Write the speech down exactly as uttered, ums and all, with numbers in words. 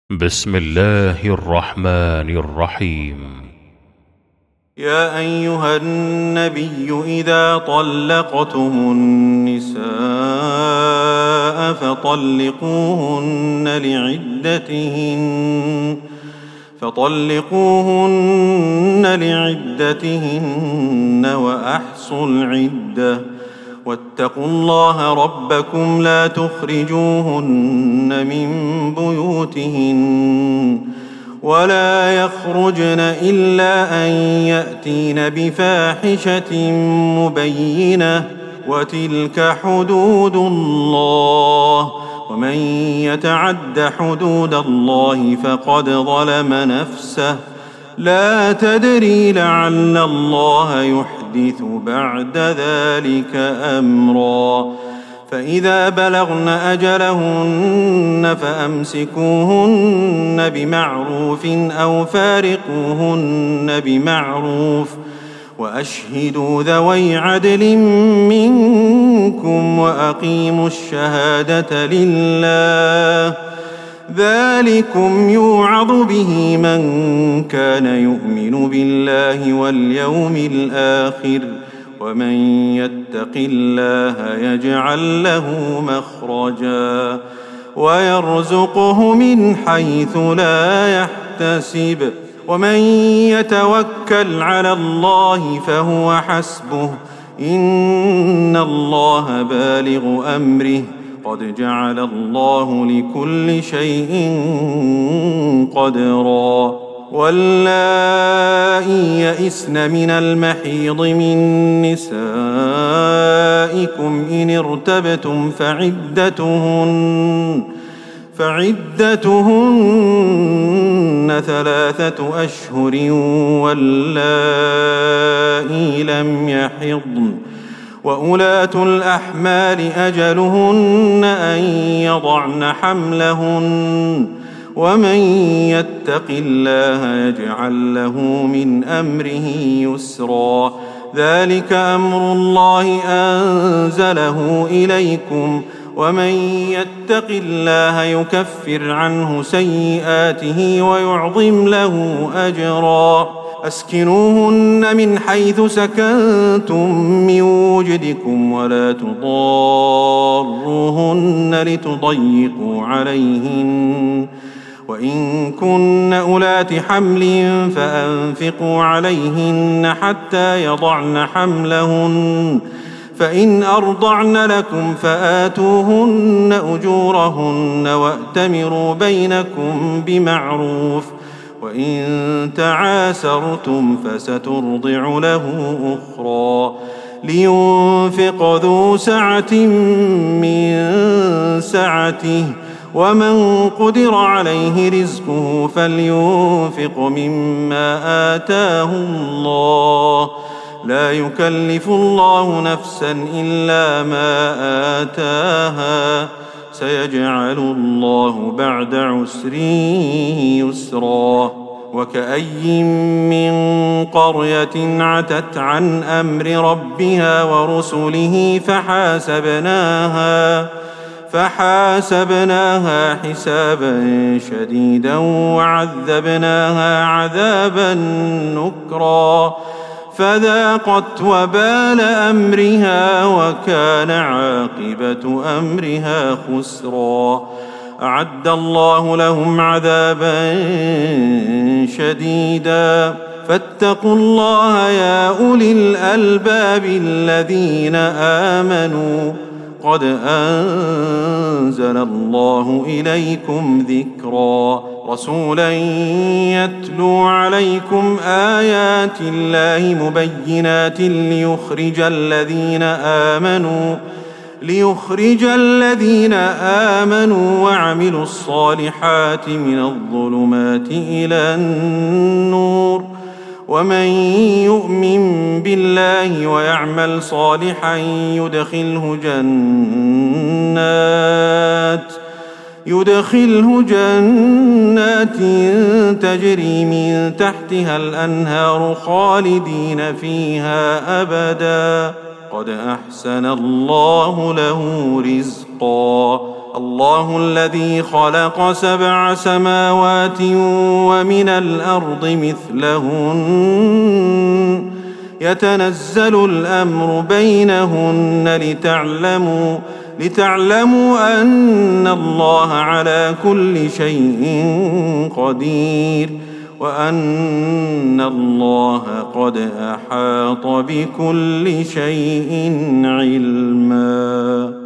بسم الله الرحمن الرحيم. يا أيها النبي إذا طلقتم النساء فطلقوهن لعدتهن فطلقوهن لعدتهن وأحصوا العدة واتقوا الله ربكم لا تخرجوهن من بيوتهن ولا يخرجن إلا أن يأتين بفاحشة مبينة وتلك حدود الله ومن يتعد حدود الله فقد ظلم نفسه لا تدري لعل الله يحدث بعد ذلك أمرا فإذا بلغن أجلهن فأمسكوهن بمعروف أو فارقوهن بمعروف وأشهدوا ذوي عدل منكم وأقيموا الشهادة لله ذلكم يوعظ به من كان يؤمن بالله واليوم الآخر ومن يتق الله يجعل له مخرجا ويرزقه من حيث لا يحتسب ومن يتوكل على الله فهو حسبه إن الله بالغ أمره قد جعل الله لكل شيء قدرا واللائي يئسن من المحيض من نسائكم إن ارتبتم فعدتهن فعدتهن ثلاثة أشهر واللائي لم يحضن وأولاة الأحمال أجلهن أن يضعن حملهن ومن يتق الله يجعل له من أمره يسرا ذلك أمر الله أنزله إليكم ومن يتق الله يكفر عنه سيئاته ويعظم له أجرا أسكنوهن من حيث سكنتم من وجدكم ولا تضاروهن لتضيقوا عليهن وإن كن أولات حمل فأنفقوا عليهن حتى يضعن حملهن فإن أرضعن لكم فآتوهن أجورهن وأتمروا بينكم بمعروف وإن تعاسرتم فسترضع له أخرى لينفق ذو سعة من سعته ومن قدر عليه رزقه فلينفق مما آتاه الله لا يكلف الله نفسا إلا ما آتاها سيجعل الله بعد عسر يسرا وكأي من قرية عتت عن أمر ربها ورسله فحاسبناها فحاسبناها حسابا شديدا وعذبناها عذابا نكرا فذاقت وبال أمرها وكان عاقبة أمرها خسرا أعد الله لهم عذابا شديدا فاتقوا الله يا أولي الألباب الذين آمنوا قد أنزل الله إليكم ذكرا رسولا يتلو عليكم آيات الله مبينات ليخرج الذين آمنوا ليخرج الذين آمنوا وعملوا الصالحات من الظلمات إلى النور ومن يؤمن بالله ويعمل صالحا يدخله جنات يدخله جنات تجري من تحتها الأنهار خالدين فيها أبدا قد أحسن الله له رزقا الله الذي خلق سبع سماوات ومن الأرض مثلهن يتنزل الأمر بينهن لتعلموا لتعلموا أن الله على كل شيء قدير وأن الله قد أحاط بكل شيء علما.